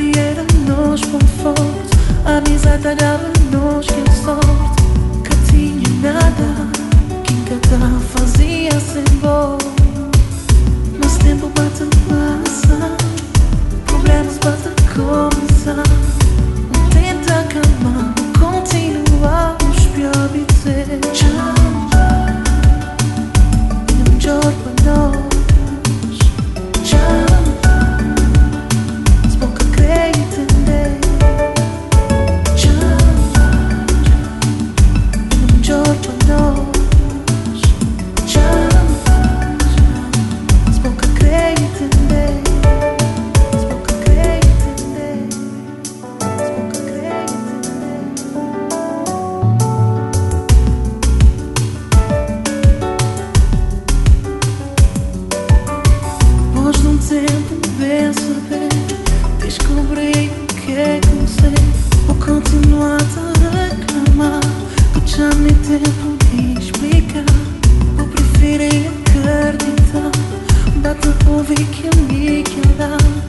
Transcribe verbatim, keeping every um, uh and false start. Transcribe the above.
amizade era-nos ponto forte. A amizade dava-nos que a sorte que tinha nada, que cada fazia sem bom. Nosso tempo bate passa, problemas bate começar. Um tenta acalmar, continuamos pior e dizer tchau. É melhor para nós. Tempo bem saber, descobri o que é que não sei. Vou continuar a reclamar, que já nem tempo de explicar. Eu prefiro acreditar, basta ouvir que me quer dar.